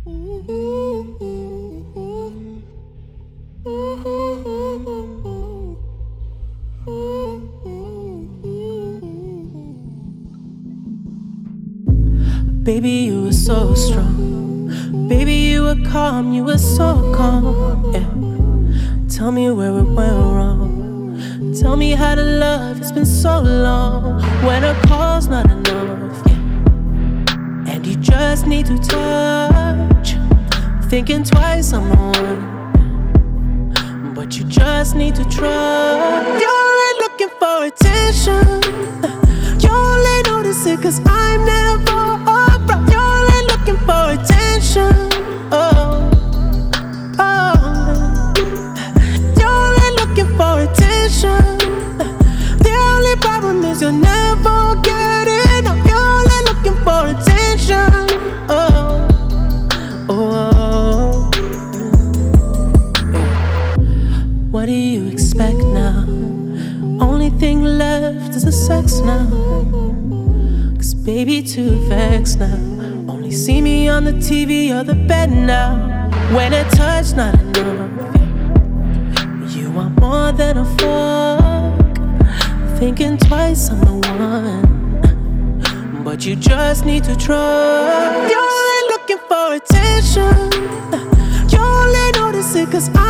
Baby, you were so strong. Baby, you were calm, you were so calm. Yeah. Tell me where it went wrong. Tell me how to love, it's been so long. When a call's not enough, yeah. And you just need to touch. Thinking twice, I'm the one. But you just need to trust. You're only looking for attention. You only notice it cause I'm never around. You're only looking for attention. Oh, oh. You're only looking for attention. The only problem is you'll never get enough. You're only looking for attention. Oh, oh. What do you expect now? Only thing left is the sex now. Cause baby, too vexed now. Only see me on the TV or the bed now. When a touch not enough, you want more than a fuck. Thinking twice, I'm the one. But you just need to trust. You're only looking for attention. You only notice it cause